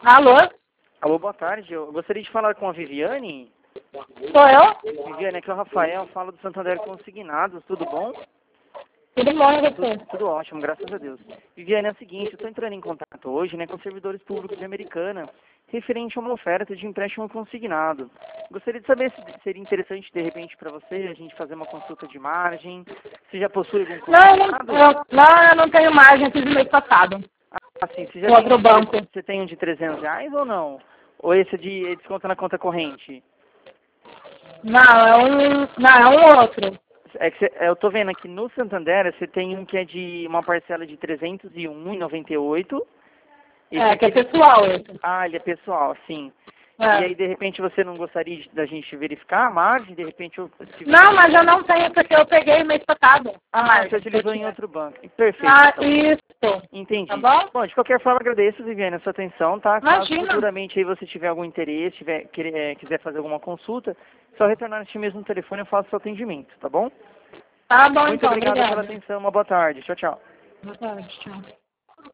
Alô? Alô, boa tarde. Eu gostaria de falar com a Viviane. Sou eu? Viviane, aqui é o Rafael, falo do Santander Consignados, tudo bom? Tudo bom e você? Tudo ótimo, graças a Deus. Viviane, é o seguinte, eu estou entrando em contato hoje, com servidores públicos de Americana, referente a uma oferta de empréstimo consignado. Gostaria de saber se seria interessante, de repente, para você, a gente fazer uma consulta de margem. Você já possui algum consignado? Eu não tenho margem, fiz no mês passado. Assim, você já Com outro banco. Você tem um de R$ 300 ou não? Ou esse de desconto na conta corrente? Não, é um outro. Eu tô vendo aqui no Santander, você tem um que é de uma parcela de R$ 301,98. Que é pessoal esse. Ah, ele é pessoal, sim. É. E aí, de repente, você não gostaria da gente verificar a margem? De repente, Não, mas eu não tenho, porque eu peguei mês passado a margem. você utilizou em outro banco. Perfeito. Ah, isso. Entendi. Tá bom? Bom, de qualquer forma, agradeço, Viviane, a sua atenção, tá? Caso Imagina. futuramente aí você tiver algum interesse, quiser fazer alguma consulta, só retornar neste mesmo telefone eu faço o seu atendimento, tá bom? Tá bom, Muito então. obrigado pela Obrigada. atenção, uma boa tarde. Tchau, tchau. Boa tarde, tchau.